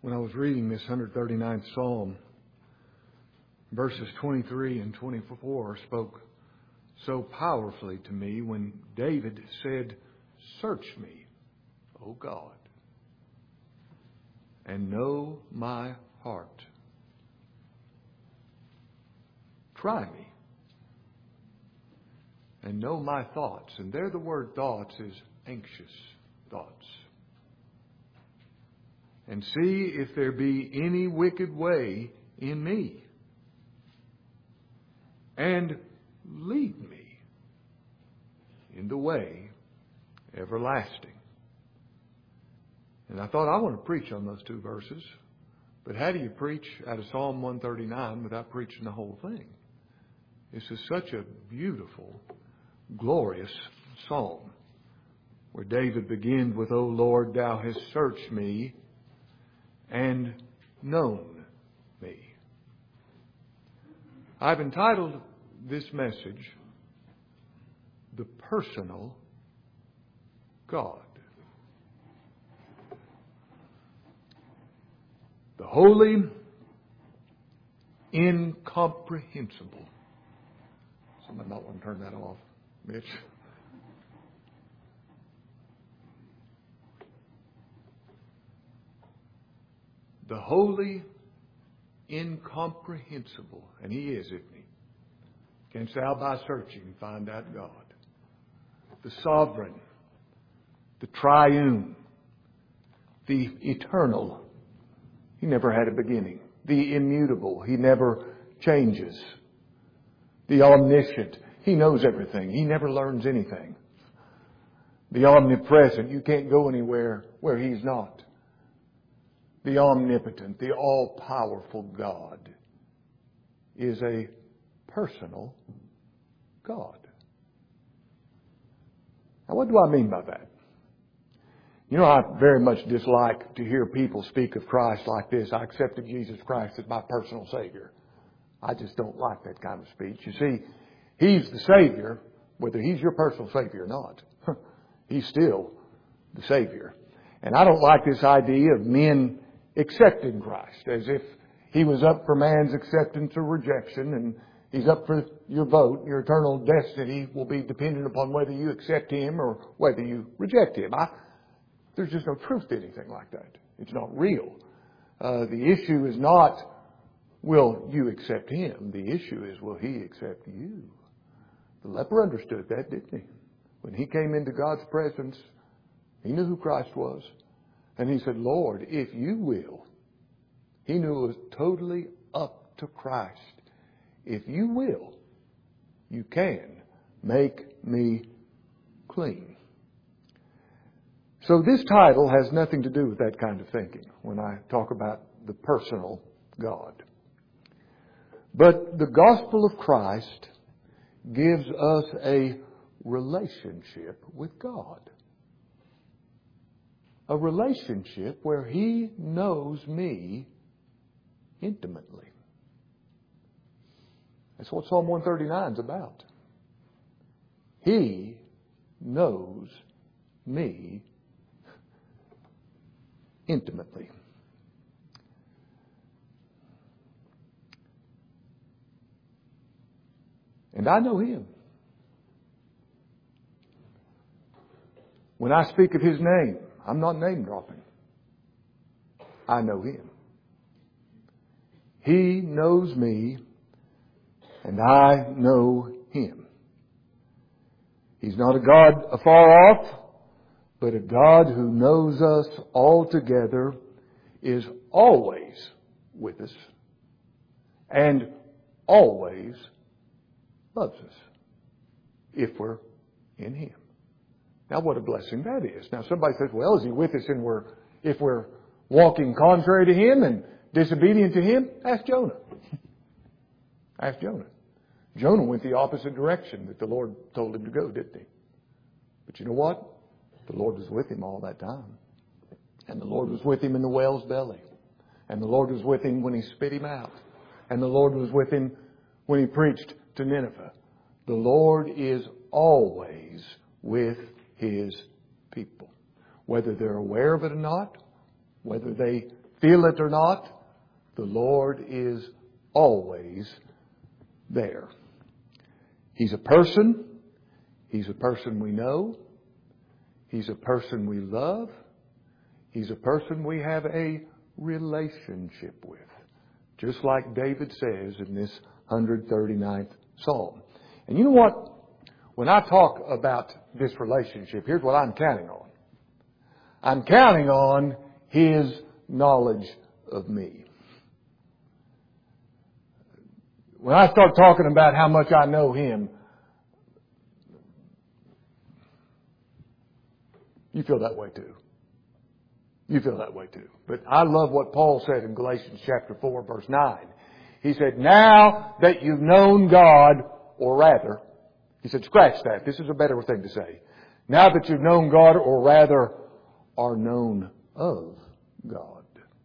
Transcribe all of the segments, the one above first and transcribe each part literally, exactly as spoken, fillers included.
when I was reading this one hundred thirty-ninth Psalm, verses twenty-three and twenty-four spoke so powerfully to me when David said, "Search me, O God, and know my heart. Try me and know my thoughts." And there the word thoughts is anxious thoughts. "And see if there be any wicked way in me. And lead me in the way everlasting." And I thought, I want to preach on those two verses. But how do you preach out of Psalm one thirty-nine without preaching the whole thing? This is such a beautiful, glorious psalm where David begins with, "O Lord, thou hast searched me and known me." I've entitled this message, "The Personal God." The holy, incomprehensible. Somebody might want to turn that off, Mitch. The holy, incomprehensible. And He is, isn't He? Canst thou by searching find out God? The sovereign, the triune, the eternal. He never had a beginning. The immutable. He never changes. The omniscient. He knows everything. He never learns anything. The omnipresent. You can't go anywhere where He's not. The omnipotent, the all-powerful God is a personal God. Now, what do I mean by that? You know, I very much dislike to hear people speak of Christ like this. "I accepted Jesus Christ as my personal Savior." I just don't like that kind of speech. You see, He's the Savior, whether He's your personal Savior or not. He's still the Savior. And I don't like this idea of men accepting Christ as if He was up for man's acceptance or rejection, and He's up for your vote. Your eternal destiny will be dependent upon whether you accept Him or whether you reject Him. I, there's just no truth to anything like that. It's not real. Uh, the issue is not, will you accept Him? The issue is, will He accept you? The leper understood that, didn't he? When he came into God's presence, he knew who Christ was. And he said, "Lord, if you will." He knew it was totally up to Christ. "If you will, you can make me clean." So this title has nothing to do with that kind of thinking when I talk about the personal God. But the gospel of Christ gives us a relationship with God. A relationship where He knows me intimately. That's what Psalm one thirty-nine is about. He knows me intimately. And I know Him. When I speak of His name, I'm not name dropping. I know Him. He knows me, and I know Him. He's not a God afar off, but a God who knows us altogether, is always with us, and always loves us, if we're in Him. Now, what a blessing that is. Now, somebody says, "Well, is He with us and we're, if we're walking contrary to Him and disobedient to Him?" Ask Jonah. Ask Jonah. Jonah went the opposite direction that the Lord told him to go, didn't he? But you know what? The Lord was with him all that time. And the Lord was with him in the whale's belly. And the Lord was with him when He spit him out. And the Lord was with him when He preached to Nineveh. The Lord is always with His people. Whether they're aware of it or not, whether they feel it or not, the Lord is always there. He's a person. He's a person we know. He's a person we love. He's a person we have a relationship with. Just like David says in this one hundred thirty-ninth Psalm. And you know what? When I talk about this relationship, here's what I'm counting on. I'm counting on His knowledge of me. When I start talking about how much I know Him, you feel that way too. You feel that way too. But I love what Paul said in Galatians chapter four, verse nine. He said, now that you've known God, or rather, he said, scratch that. This is a better thing to say. Now that you've known God, or rather, are known of God.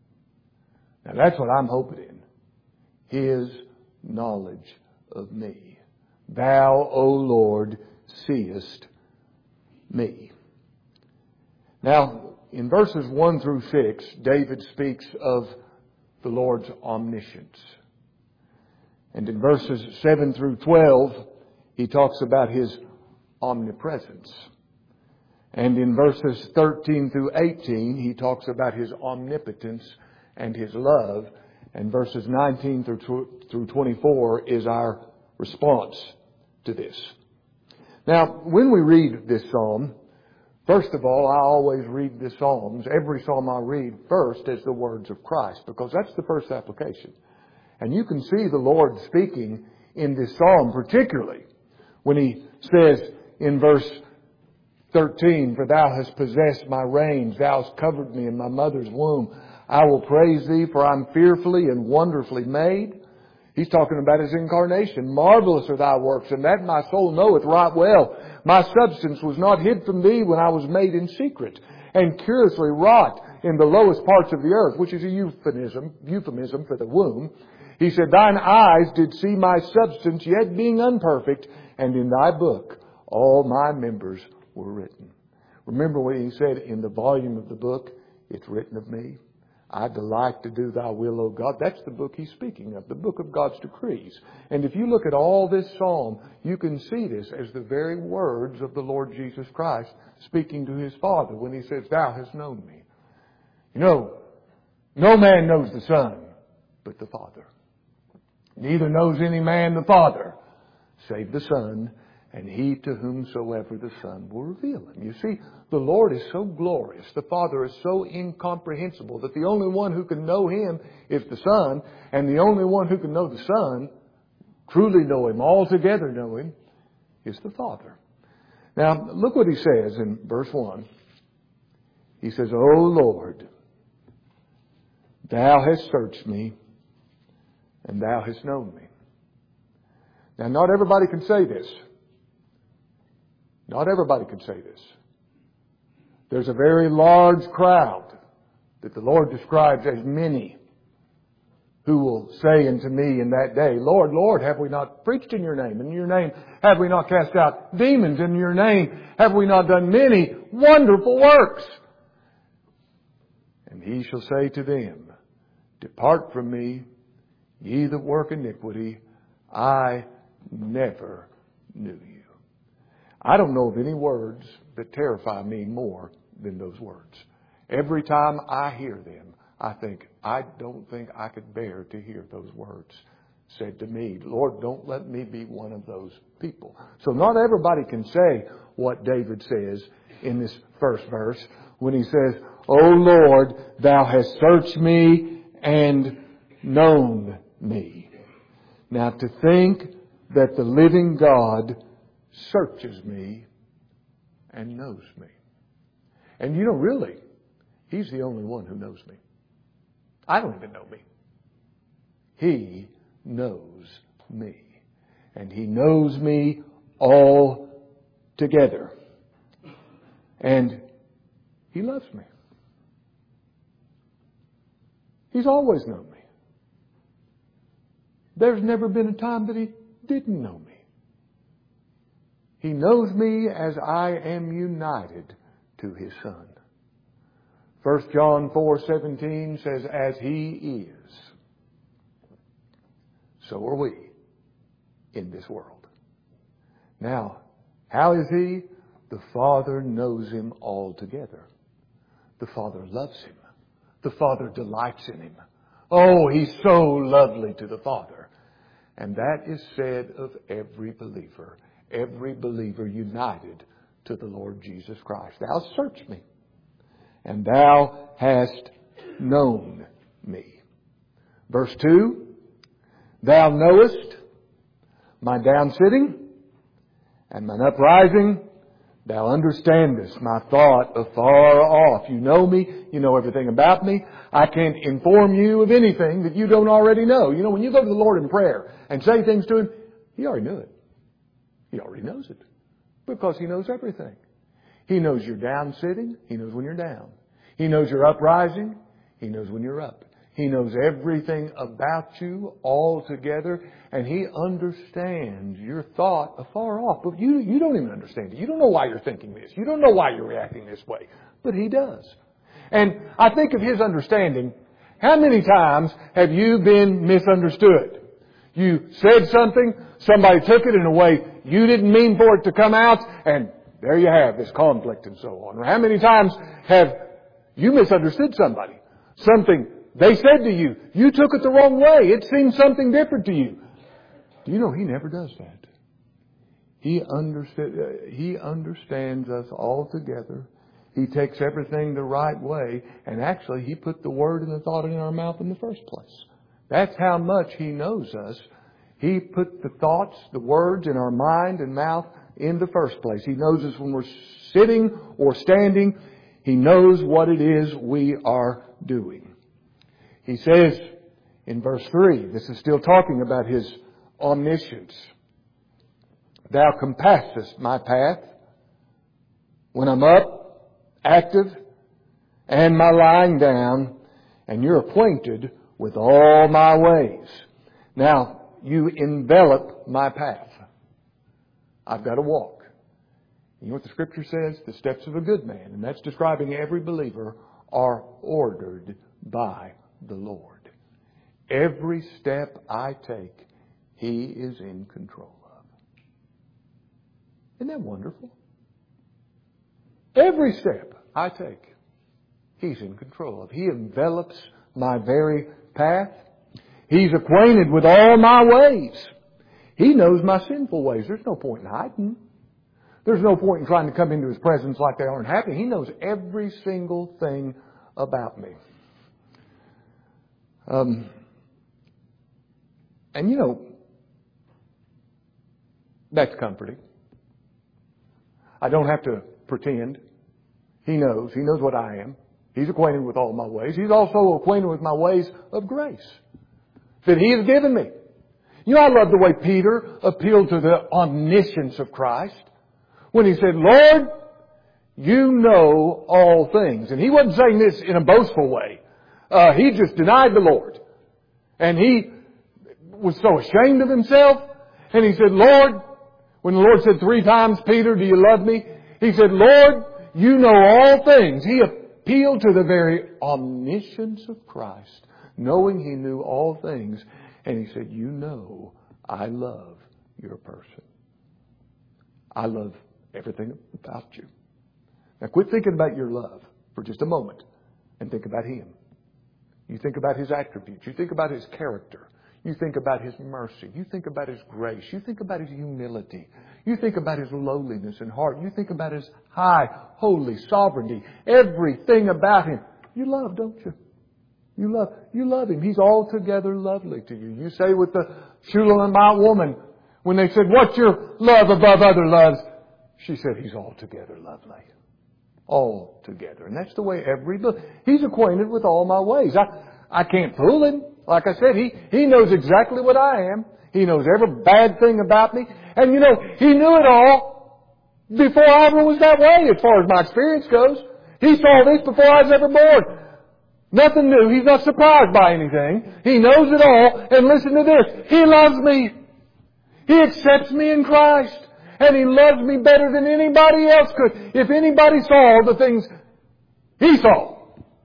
Now that's what I'm hoping in. His knowledge of me. Thou, O Lord, seest me. Now, in verses one through six, David speaks of the Lord's omniscience. And in verses seven through twelve, he talks about His omnipresence. And in verses thirteen through eighteen, he talks about His omnipotence and His love. And verses nineteen through twenty-four is our response to this. Now, when we read this psalm, first of all, I always read the Psalms, every psalm I read first as the words of Christ, because that's the first application. And you can see the Lord speaking in this psalm, particularly when He says in verse thirteen, for Thou hast possessed my reins, Thou hast covered me in my mother's womb. I will praise Thee, for I am fearfully and wonderfully made. He's talking about His incarnation. Marvelous are Thy works, and that my soul knoweth right well. My substance was not hid from Thee when I was made in secret, and curiously wrought in the lowest parts of the earth, which is a euphemism, euphemism for the womb. He said, Thine eyes did see my substance, yet being unperfect, and in Thy book all my members were written. Remember what He said, in the volume of the book, it's written of me. I delight to do Thy will, O God. That's the book He's speaking of, the book of God's decrees. And if you look at all this psalm, you can see this as the very words of the Lord Jesus Christ speaking to His Father when He says, Thou hast known me. You know, no man knows the Son but the Father. Neither knows any man the Father save the Son, and he to whomsoever the Son will reveal Him. You see, the Lord is so glorious. The Father is so incomprehensible that the only one who can know Him is the Son, and the only one who can know the Son, truly know Him, altogether know Him, is the Father. Now, look what He says in verse one. He says, O Lord, Thou hast searched me, and Thou hast known me. Now, not everybody can say this. Not everybody can say this. There's a very large crowd that the Lord describes as many who will say unto me in that day, Lord, Lord, have we not preached in Your name? In Your name have we not cast out demons? In Your name have we not done many wonderful works? And He shall say to them, Depart from me, ye that work iniquity, I never knew you. I don't know of any words that terrify me more than those words. Every time I hear them, I think, I don't think I could bear to hear those words said to me. Lord, don't let me be one of those people. So not everybody can say what David says in this first verse when he says, O Lord, Thou hast searched me and known me. Now to think that the living God searches me and knows me. And you know, really, He's the only one who knows me. I don't even know me. He knows me. And He knows me all together. And He loves me. He's always known me. There's never been a time that He didn't know me. He knows me as I am united to His Son. First John four seventeen says, as He is, so are we in this world. Now, how is He? The Father knows Him altogether. The Father loves Him. The Father delights in Him. Oh, He's so lovely to the Father. And that is said of every believer. Every believer united to the Lord Jesus Christ. Thou search me, and Thou hast known me. Verse two, Thou knowest my down sitting and mine uprising. Thou understandest my thought afar off. You know me. You know everything about me. I can't inform you of anything that you don't already know. You know, when you go to the Lord in prayer and say things to Him, He already knew it. He already knows it. Because He knows everything. He knows you're down sitting. He knows when you're down. He knows you're uprising. He knows when you're up. He knows everything about you altogether, and He understands your thought afar off. But you, you don't even understand it. You don't know why you're thinking this. You don't know why you're reacting this way. But He does. And I think of His understanding. How many times have you been misunderstood? You said something, somebody took it in a way you didn't mean for it to come out, and there you have this conflict and so on. Or how many times have you misunderstood somebody? Something they said to you, you took it the wrong way. It seemed something different to you. Do you know He never does that? He, understand, uh, he understands us all together. He takes everything the right way. And actually, He put the word and the thought in our mouth in the first place. That's how much He knows us. He put the thoughts, the words in our mind and mouth in the first place. He knows us when we're sitting or standing. He knows what it is we are doing. He says in verse three, this is still talking about His omniscience. Thou compassest my path when I'm up, active, and my lying down, and you're acquainted with all my ways. Now, you envelop my path. I've got to walk. You know what the Scripture says? The steps of a good man, and that's describing every believer, are ordered by the Lord. Every step I take, He is in control of. Isn't that wonderful? Every step I take, He's in control of. He envelops my very path. He's acquainted with all my ways. He knows my sinful ways. There's no point in hiding. There's no point in trying to come into His presence like they aren't happy. He knows every single thing about me. Um, and you know, that's comforting. I don't have to pretend. He knows. He knows what I am. He's acquainted with all my ways. He's also acquainted with my ways of grace that He has given me. You know, I love the way Peter appealed to the omniscience of Christ when he said, Lord, you know all things. And he wasn't saying this in a boastful way. Uh, he just denied the Lord. And he was so ashamed of himself. And he said, Lord, when the Lord said three times, Peter, do you love me? He said, Lord, you know all things. He appealed to the very omniscience of Christ, knowing He knew all things. And He said, you know I love your person. I love everything about you. Now quit thinking about your love for just a moment and think about Him. You think about His attributes. You think about His character. You think about His mercy. You think about His grace. You think about His humility. You think about His lowliness in heart. You think about His high, holy sovereignty. Everything about Him. You love, don't you? You love, you love Him. He's altogether lovely to you. You say with the Shulamite woman, when they said, what's your love above other loves? She said, He's altogether lovely. Altogether. And that's the way every, He's acquainted with all my ways. I, I can't fool Him. Like I said, He, He knows exactly what I am. He knows every bad thing about me. And you know, He knew it all before I ever was that way as far as my experience goes. He saw this before I was ever born. Nothing new. He's not surprised by anything. He knows it all. And listen to this. He loves me. He accepts me in Christ. And He loves me better than anybody else could. If anybody saw the things He saw,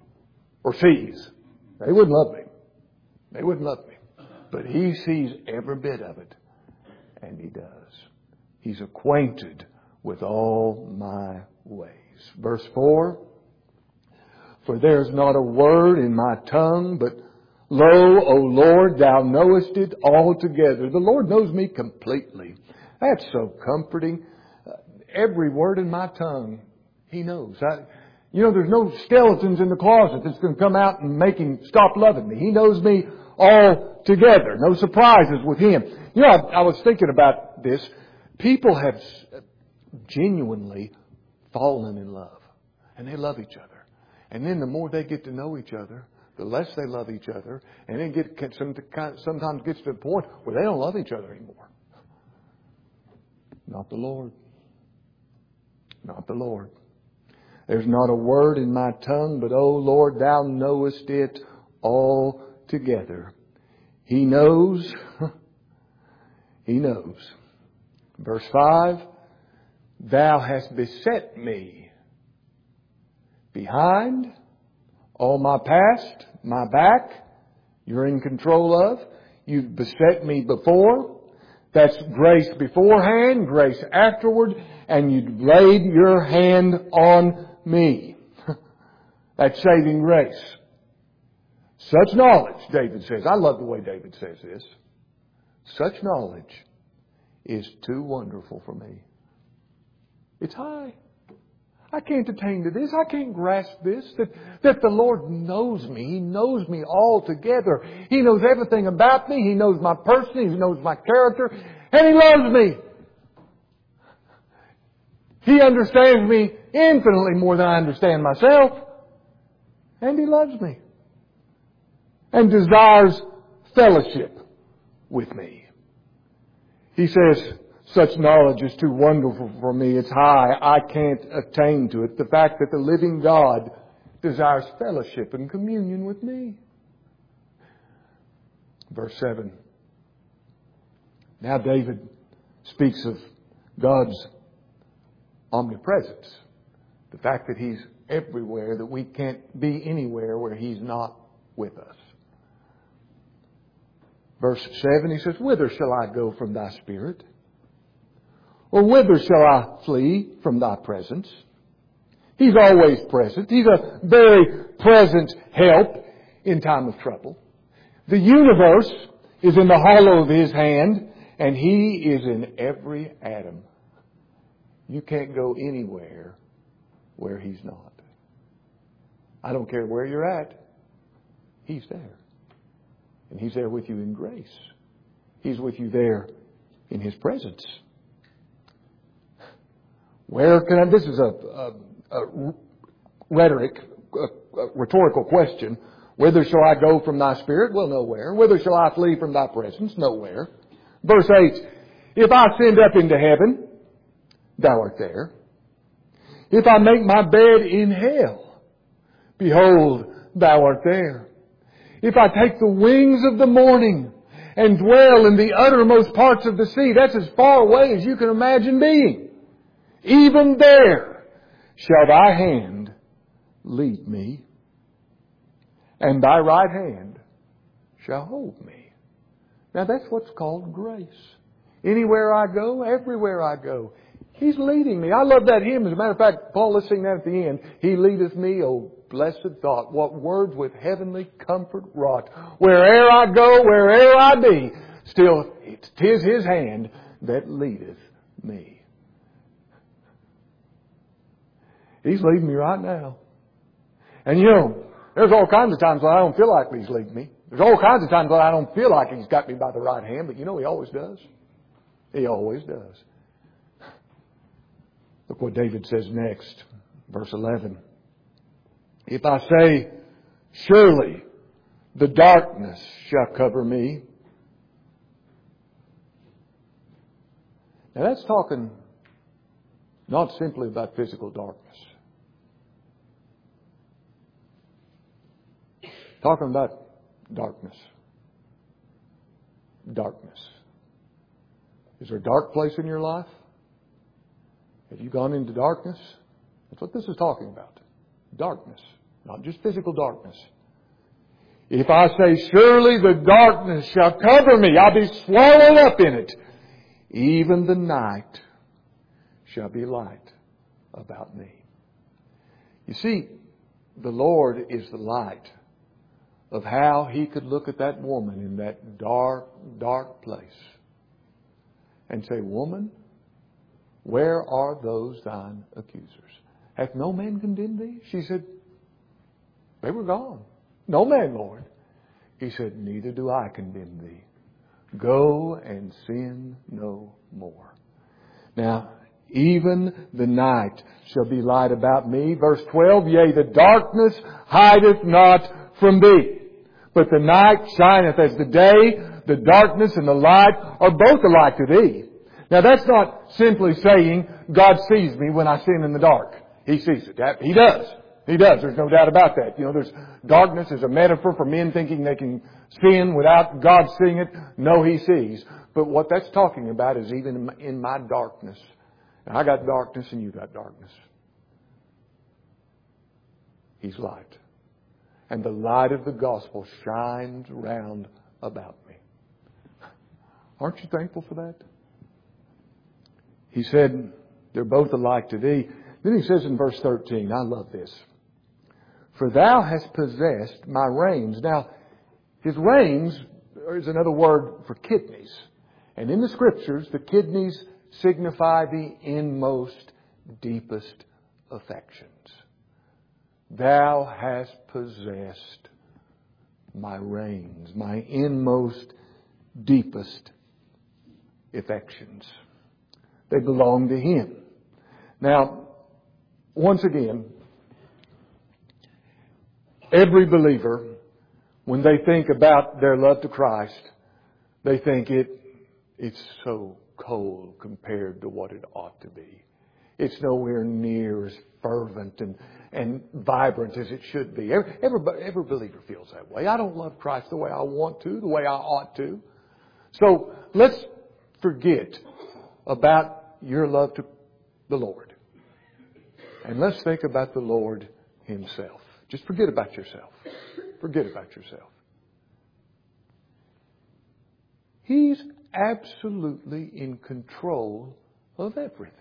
or sees. They wouldn't love me. They wouldn't love me. But He sees every bit of it. And He does. He's acquainted with all my ways. Verse four. For there is not a word in my tongue, but lo, O Lord, Thou knowest it altogether. The Lord knows me completely. That's so comforting. Uh, every word in my tongue, He knows. I, you know, there's no skeletons in the closet that's going to come out and make Him stop loving me. He knows me all together. No surprises with Him. You know, I, I was thinking about this. People have genuinely fallen in love. And they love each other. And then the more they get to know each other, the less they love each other. And then get sometimes gets to the point where they don't love each other anymore. Not the Lord. Not the Lord. There's not a word in my tongue, but, O Lord, Thou knowest it altogether. He knows. He knows. Verse five. Thou hast beset me behind, all my past, my back, You're in control of. You've beset me before. That's grace beforehand, grace afterward, and you've laid your hand on me. That's saving grace. Such knowledge, David says. I love the way David says this. Such knowledge is too wonderful for me. It's high. I can't attain to this. I can't grasp this. That, that the Lord knows me. He knows me altogether. He knows everything about me. He knows my person. He knows my character. And He loves me. He understands me infinitely more than I understand myself. And He loves me. And desires fellowship with me. He says, such knowledge is too wonderful for me. It's high. I can't attain to it. The fact that the living God desires fellowship and communion with me. Verse seven. Now David speaks of God's omnipresence. The fact that He's everywhere, that we can't be anywhere where He's not with us. Verse seven, he says, whither shall I go from Thy Spirit? Or whither shall I flee from Thy presence? He's always present. He's a very present help in time of trouble. The universe is in the hollow of His hand, and He is in every atom. You can't go anywhere where He's not. I don't care where you're at. He's there. And He's there with you in grace. He's with you there in His presence. Where can I, this is a, a, a rhetoric, a, a rhetorical question. Whither shall I go from Thy Spirit? Well, nowhere. Whither shall I flee from Thy presence? Nowhere. Verse eight, if I ascend up into heaven, Thou art there. If I make my bed in hell, behold, Thou art there. If I take the wings of the morning and dwell in the uttermost parts of the sea, that's as far away as you can imagine being. Even there shall Thy hand lead me, and Thy right hand shall hold me. Now that's what's called grace. Anywhere I go, everywhere I go, He's leading me. I love that hymn. As a matter of fact, Paul, let's sing that at the end. He leadeth me, O blessed thought. What words with heavenly comfort wrought. Where'er I go, where'er I be, still it's 'tis His hand that leadeth me. He's leading me right now. And you know, there's all kinds of times when I don't feel like He's leading me. There's all kinds of times when I don't feel like He's got me by the right hand, but you know He always does. He always does. Look what David says next. Verse eleven. If I say, surely the darkness shall cover me. Now that's talking not simply about physical darkness. Talking about darkness. Darkness. Is there a dark place in your life? Have you gone into darkness? That's what this is talking about. Darkness. Not just physical darkness. If I say, surely the darkness shall cover me, I'll be swallowed up in it. Even the night shall be light about me. You see, the Lord is the light of how He could look at that woman in that dark, dark place and say, woman, where are those thine accusers? Hath no man condemned thee? She said, they were gone. No man, Lord. He said, neither do I condemn thee. Go and sin no more. Now, even the night shall be light about me. Verse twelve, yea, the darkness hideth not from thee. But the night shineth as the day. The darkness and the light are both alike to thee. Now that's not simply saying God sees me when I sin in the dark. He sees it. He does. He does. There's no doubt about that. You know, there's darkness is a metaphor for men thinking they can sin without God seeing it. No, He sees. But what that's talking about is even in my, in my darkness. Now, I got darkness and you got darkness. He's light. And the light of the gospel shines round about me. Aren't you thankful for that? He said, they're both alike to thee. Then he says in verse thirteen, I love this. For thou hast possessed my reins. Now, his reins is another word for kidneys. And in the Scriptures, the kidneys signify the inmost, deepest affections. Thou hast possessed my reins, my inmost, deepest affections. They belong to Him. Now, once again, every believer, when they think about their love to Christ, they think it it's so cold compared to what it ought to be. It's nowhere near as fervent and, and vibrant as it should be. Every, every, every believer feels that way. I don't love Christ the way I want to, the way I ought to. So let's forget about your love to the Lord. And let's think about the Lord Himself. Just forget about yourself. Forget about yourself. He's absolutely in control of everything.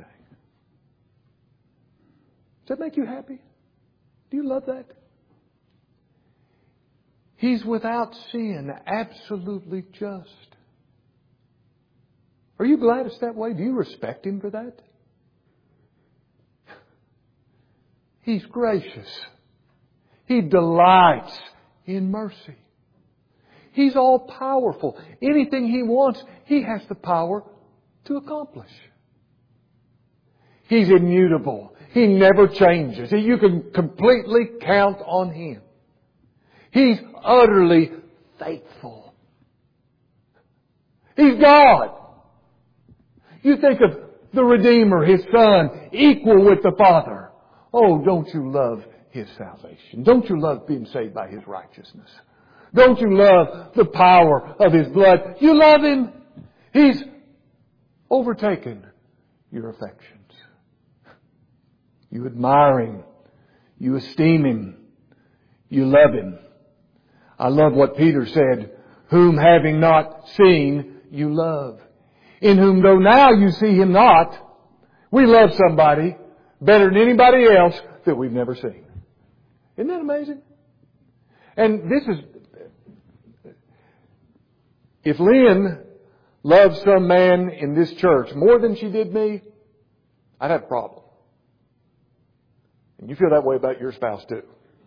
Does that make you happy? Do you love that? He's without sin, absolutely just. Are you glad it's that way? Do you respect Him for that? He's gracious. He delights in mercy. He's all powerful. Anything He wants, He has the power to accomplish. He's immutable. He never changes. You can completely count on Him. He's utterly faithful. He's God. You think of the Redeemer, His Son, equal with the Father. Oh, don't you love His salvation? Don't you love being saved by His righteousness? Don't you love the power of His blood? You love Him. He's overtaken your affections. You admire Him. You esteem Him. You love Him. I love what Peter said, whom having not seen, you love. In whom though now you see Him not, we love somebody better than anybody else that we've never seen. Isn't that amazing? And this is, if Lynn loved some man in this church more than she did me, I'd have a problem. And you feel that way about your spouse too.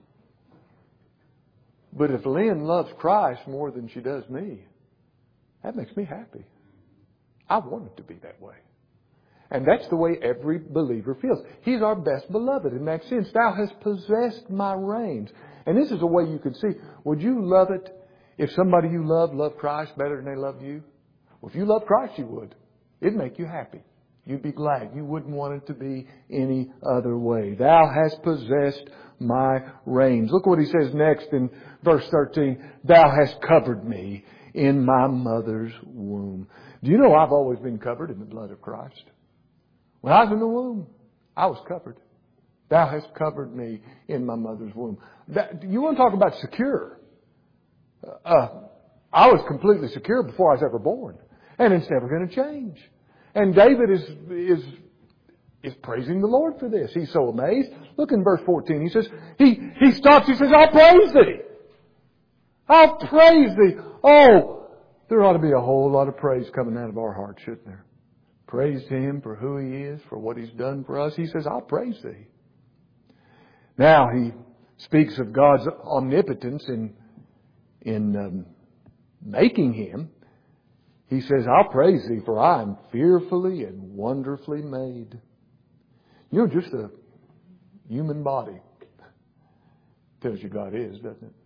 But if Lynn loves Christ more than she does me, that makes me happy. I want it to be that way. And that's the way every believer feels. He's our best beloved in that sense. Thou hast possessed my reins. And this is a way you could see. Would you love it if somebody you love loved Christ better than they loved you? Well, if you love Christ, you would. It'd make you happy. You'd be glad. You wouldn't want it to be any other way. Thou hast possessed my reins. Look what he says next in verse thirteen. Thou hast covered me in my mother's womb. Do you know I've always been covered in the blood of Christ? When I was in the womb, I was covered. Thou hast covered me in my mother's womb. That, you want to talk about secure? Uh, I was completely secure before I was ever born. And it's never going to change. And David is, is, is praising the Lord for this. He's so amazed. Look in verse fourteen. He says, he, he stops. He says, I'll praise thee. I'll praise thee. Oh, there ought to be a whole lot of praise coming out of our hearts, shouldn't there? Praise Him for who He is, for what He's done for us. He says, I'll praise thee. Now he speaks of God's omnipotence in, in um, making Him. He says, I'll praise thee, for I am fearfully and wonderfully made. You know, just a human body tells you God is, doesn't it?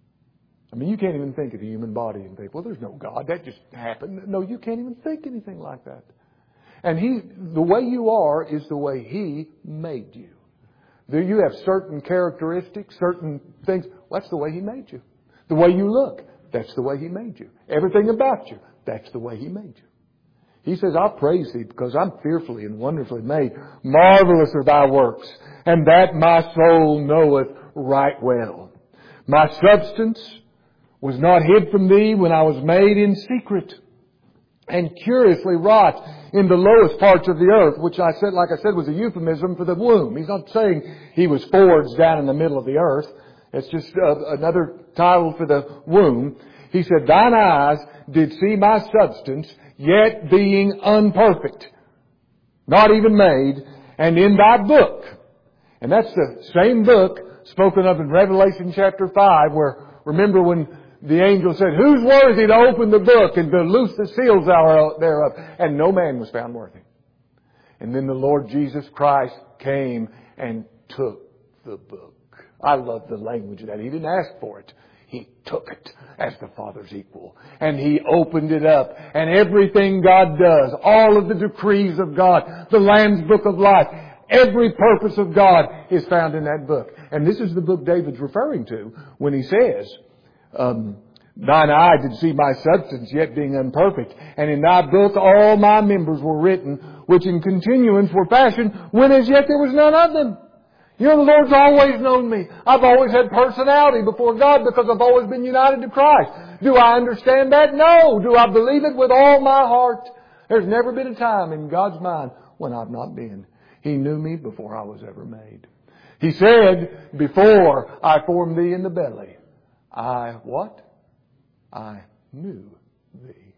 I mean, you can't even think of the human body and think, well, there's no God. That just happened. No, you can't even think anything like that. And He, the way you are is the way He made you. There you have certain characteristics, certain things. Well, that's the way He made you. The way you look, that's the way He made you. Everything about you, that's the way He made you. He says, I'll praise thee because I'm fearfully and wonderfully made. Marvelous are thy works, and that my soul knoweth right well. My substance was not hid from thee when I was made in secret and curiously wrought in the lowest parts of the earth, which I said, like I said, was a euphemism for the womb. He's not saying he was forged down in the middle of the earth. It's just uh, another title for the womb. He said, thine eyes did see my substance, yet being unperfect, not even made, and in thy book. And that's the same book spoken of in Revelation chapter five, where, remember when the angel said, who's worthy to open the book and to loose the seals thereof? And no man was found worthy. And then the Lord Jesus Christ came and took the book. I love the language of that. He didn't ask for it. He took it as the Father's equal. And He opened it up. And everything God does, all of the decrees of God, the Lamb's Book of Life, every purpose of God is found in that book. And this is the book David's referring to when he says, Um, thine eye did see my substance, yet being unperfect. And in thy book all my members were written, which in continuance were fashioned, when as yet there was none of them. You know, the Lord's always known me. I've always had personality before God because I've always been united to Christ. Do I understand that? No. Do I believe it with all my heart? There's never been a time in God's mind when I've not been. He knew me before I was ever made. He said, before I formed thee in the belly, I, what? I knew thee.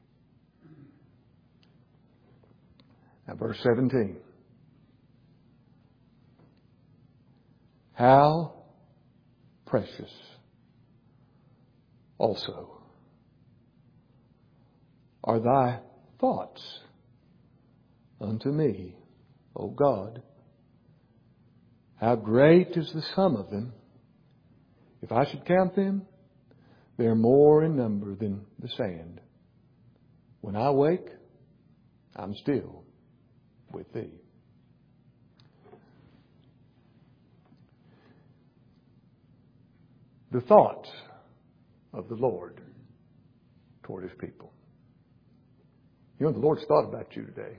Now verse seventeen. How precious also are thy thoughts unto me, O God. How great is the sum of them. If I should count them, they are more in number than the sand. When I wake, I'm still with thee. The thoughts of the Lord toward His people. You know, the Lord's thought about you today.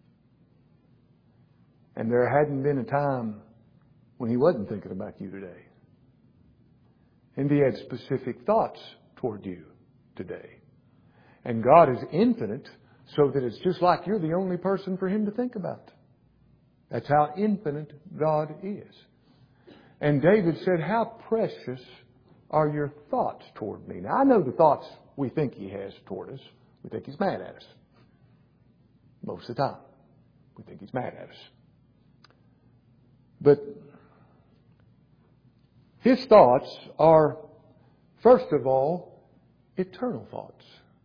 And there hadn't been a time when He wasn't thinking about you today. And He had specific thoughts toward you today. And God is infinite, so that it's just like you're the only person for Him to think about. That's how infinite God is. And David said, how precious are your thoughts toward me? Now, I know the thoughts we think He has toward us. We think He's mad at us. Most of the time, we think He's mad at us. But His thoughts are, first of all, eternal thoughts.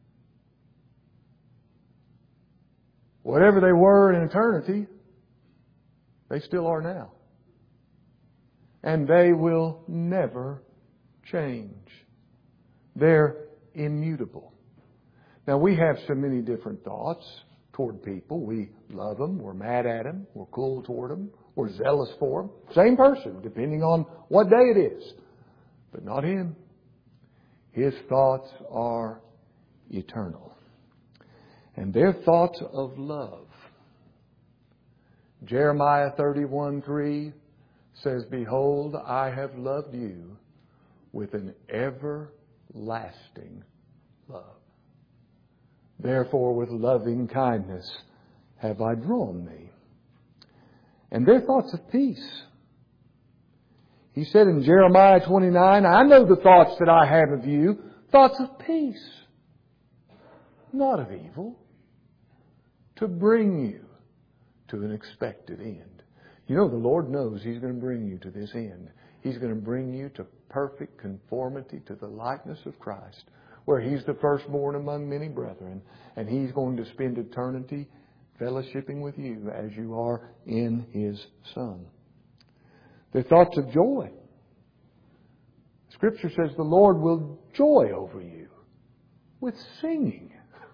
Whatever they were in eternity, they still are now. And they will never change. They're immutable. Now, we have so many different thoughts toward people. We love them. We're mad at them. We're cool toward them. We're zealous for them. Same person, depending on what day it is. But not Him. His thoughts are eternal. And they're thoughts of love. Jeremiah thirty-one three says, "Behold, I have loved you with an everlasting love. Therefore with loving kindness have I drawn thee." And their thoughts of peace. He said in Jeremiah twenty-nine, "I know the thoughts that I have of you, thoughts of peace, not of evil, to bring you to an expected end." You know, the Lord knows He's going to bring you to this end. He's going to bring you to perfect conformity to the likeness of Christ, where He's the firstborn among many brethren, and He's going to spend eternity fellowshipping with you as you are in His Son. Their thoughts of joy. Scripture says the Lord will joy over you with singing.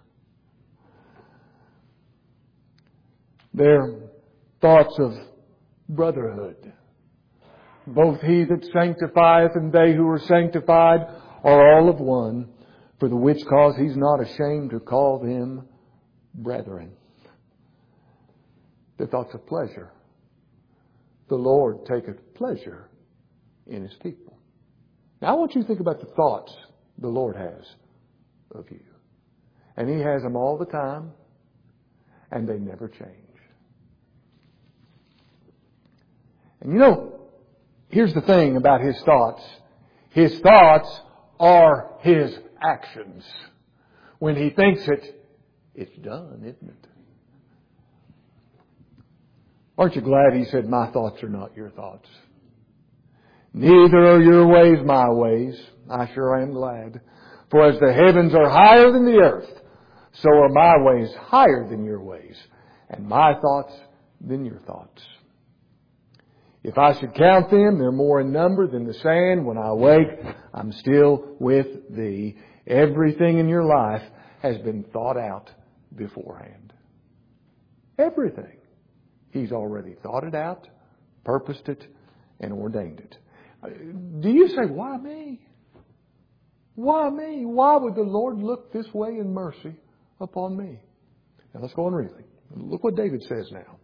Their thoughts of brotherhood. Both He that sanctifieth and they who are sanctified are all of one, for the which cause He's not ashamed to call them brethren. The thoughts of pleasure. The Lord taketh pleasure in His people. Now I want you to think about the thoughts the Lord has of you. And He has them all the time, and they never change. And you know, here's the thing about His thoughts. His thoughts are His actions. When He thinks it, it's done, isn't it? Aren't you glad He said, "My thoughts are not your thoughts. Neither are your ways my ways." I sure am glad. "For as the heavens are higher than the earth, so are my ways higher than your ways, and my thoughts than your thoughts. If I should count them, they're more in number than the sand. When I wake, I'm still with thee." Everything in your life has been thought out beforehand. Everything. He's already thought it out, purposed it, and ordained it. Do you say, "Why me? Why me? Why would the Lord look this way in mercy upon me?" Now let's go on reading. Look what David says now.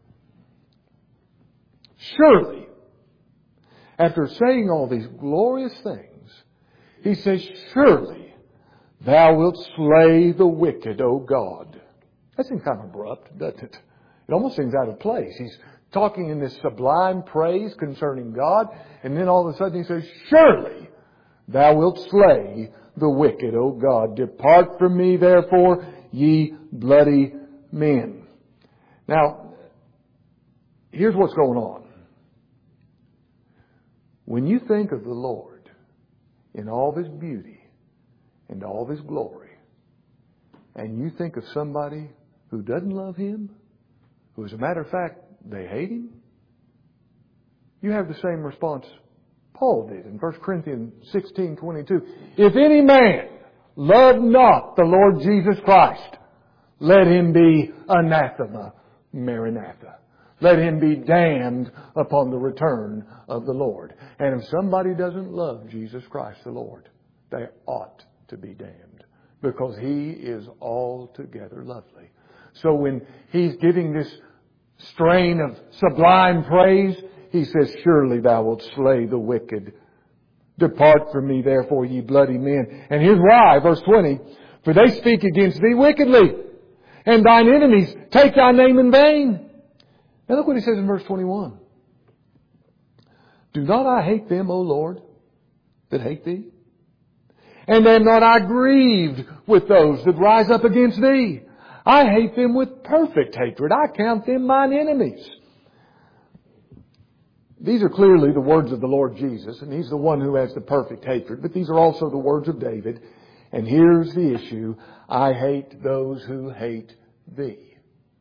"Surely," after saying all these glorious things, he says, "Surely thou wilt slay the wicked, O God." That seems kind of abrupt, doesn't it? It almost seems out of place. He's talking in this sublime praise concerning God, and then all of a sudden he says, "Surely thou wilt slay the wicked, O God. Depart from me, therefore, ye bloody men." Now, here's what's going on. When you think of the Lord in all of His beauty and all of His glory, and you think of somebody who doesn't love Him, who, as a matter of fact, they hate Him, you have the same response Paul did in First Corinthians sixteen twenty-two. "If any man love not the Lord Jesus Christ, let him be anathema, maranatha. Let him be damned upon the return of the Lord." And if somebody doesn't love Jesus Christ the Lord, they ought to be damned, because He is altogether lovely. So when He's giving this strain of sublime praise, He says, "Surely thou wilt slay the wicked. Depart from me, therefore, ye bloody men." And here's why, verse twenty. "For they speak against thee wickedly, and thine enemies take thy name in vain." Now look what He says in verse twenty-one. "Do not I hate them, O Lord, that hate thee? And am not I grieved with those that rise up against thee? I hate them with perfect hatred. I count them mine enemies." These are clearly the words of the Lord Jesus, and He's the one who has the perfect hatred. But these are also the words of David. And here's the issue. I hate those who hate thee.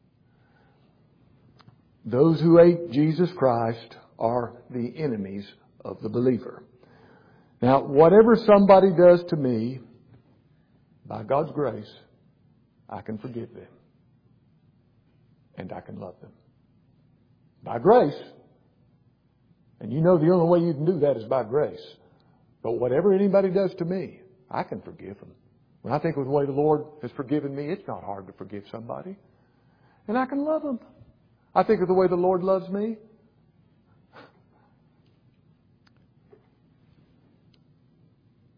Those who hate Jesus Christ are the enemies of the believer. Now, whatever somebody does to me, by God's grace, I can forgive them. And I can love them. By grace. And you know the only way you can do that is by grace. But whatever anybody does to me, I can forgive them. When I think of the way the Lord has forgiven me, it's not hard to forgive somebody. And I can love them. I think of the way the Lord loves me.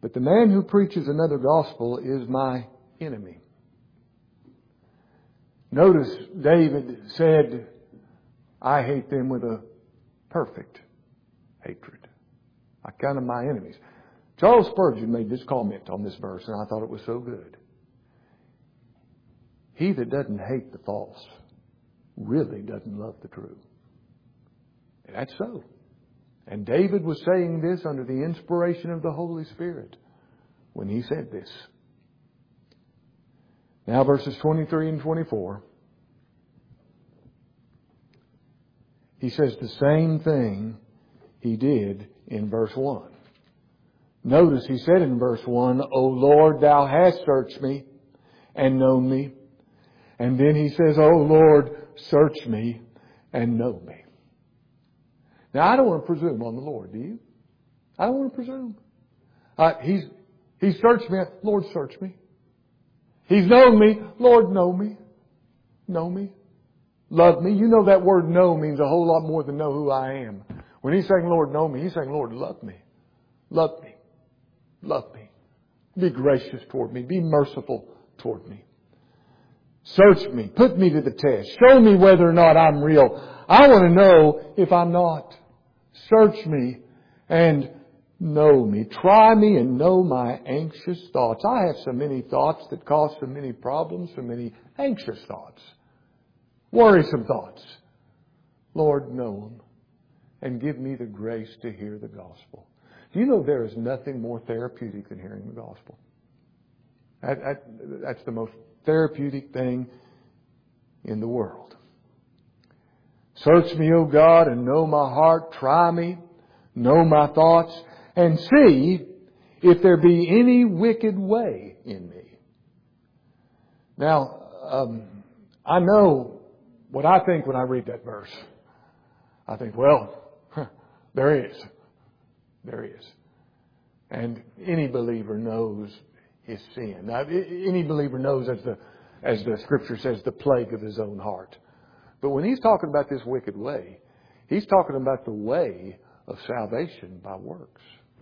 But the man who preaches another gospel is my enemy. Notice David said, I hate them with a perfect hatred. I count them my enemies. Charles Spurgeon made this comment on this verse, and I thought it was so good. He that doesn't hate the false really doesn't love the true. And that's so. And David was saying this under the inspiration of the Holy Spirit when he said this. Now verses twenty-three and twenty-four. He says the same thing he did in verse one. Notice he said in verse one, O Lord, Thou hast searched me and known me. And then he says, O Lord, search me and know me. Now I don't want to presume on the Lord, do you? I don't want to presume. Uh, he's, he's searched me. Lord, search me. He's known me. Lord, know me. Know me. Love me. You know that word know means a whole lot more than know who I am. When he's saying, Lord, know me, he's saying, Lord, love me. Love me. Love me. Be gracious toward me. Be merciful toward me. Search me. Put me to the test. Show me whether or not I'm real. I want to know if I'm not. Search me and know me. Try me and know my anxious thoughts. I have so many thoughts that cause so many problems, so many anxious thoughts. Worrisome thoughts. Lord, know them and give me the grace to hear the gospel. Do you know there is nothing more therapeutic than hearing the gospel? That, that, that's the most therapeutic thing in the world. Search me, O God, and know my heart. Try me, know my thoughts, and see if there be any wicked way in me. Now, um, I know what I think when I read that verse. I think, well, there is. There is. And any believer knows his sin. Now, any believer knows, as the, as the Scripture says, the plague of his own heart. But when he's talking about this wicked way, he's talking about the way of salvation by works.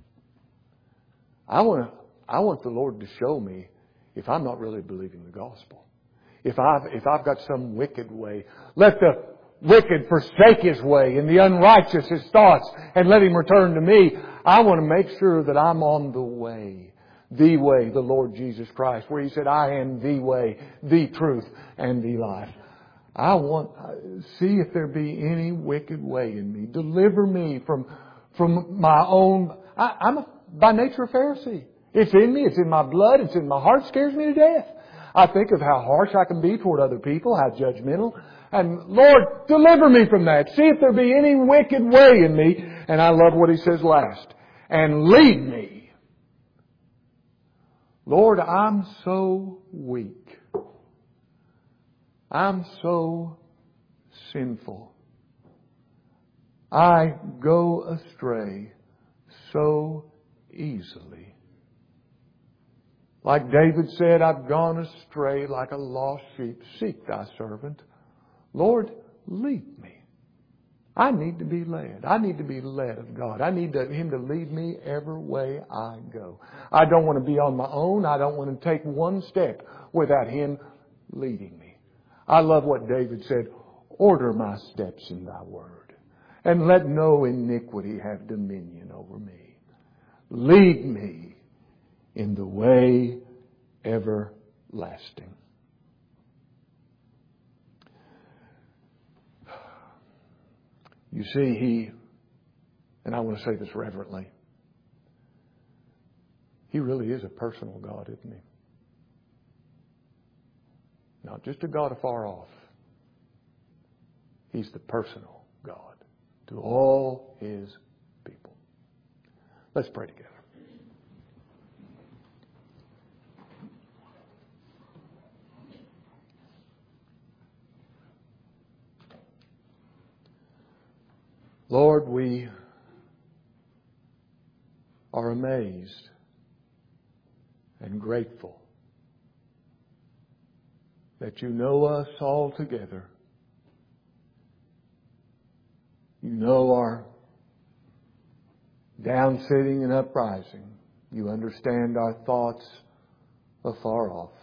I want to, I want the Lord to show me if I'm not really believing the gospel. If I've, if I've got some wicked way, let the wicked forsake his way and the unrighteous his thoughts and let him return to me. I want to make sure that I'm on the way. The way, the Lord Jesus Christ, where He said, I am the way, the truth, and the life. I want, see if there be any wicked way in me. Deliver me from, from my own, I, I'm a, by nature a Pharisee. It's in me, it's in my blood, it's in my heart, it scares me to death. I think of how harsh I can be toward other people, how judgmental. And Lord, deliver me from that. See if there be any wicked way in me. And I love what He says last. And lead me. Lord, I'm so weak. I'm so sinful. I go astray so easily. Like David said, I've gone astray like a lost sheep. Seek thy servant. Lord, lead me. I need to be led. I need to be led of God. I need to, Him to lead me every way I go. I don't want to be on my own. I don't want to take one step without Him leading me. I love what David said. Order my steps in thy word, and let no iniquity have dominion over me. Lead me in the way everlasting. You see, He, and I want to say this reverently, He really is a personal God, isn't He? Not just a God afar off. He's the personal God to all His people. Let's pray together. Lord, we are amazed and grateful that You know us all together. You know our downsitting and uprising. You understand our thoughts afar off.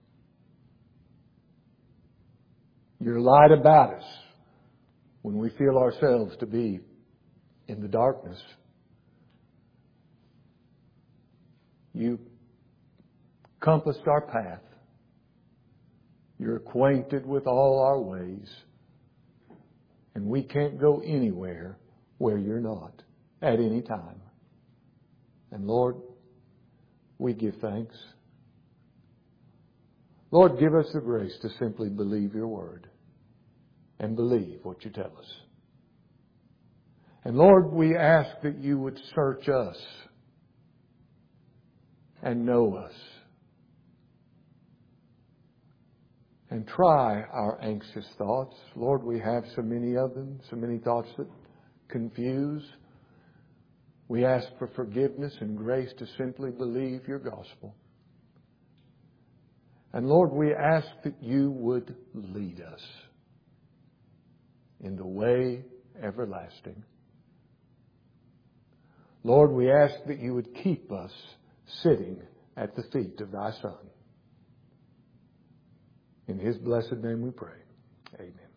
Your light about us when we feel ourselves to be in the darkness. You compassed our path. You're acquainted with all our ways. And we can't go anywhere where you're not at any time. And Lord, we give thanks. Lord, give us the grace to simply believe your word and believe what you tell us. And Lord, we ask that you would search us and know us and try our anxious thoughts. Lord, we have so many of them, so many thoughts that confuse. We ask for forgiveness and grace to simply believe your gospel. And Lord, we ask that you would lead us in the way everlasting. Lord, we ask that you would keep us sitting at the feet of thy Son. In his blessed name we pray. Amen.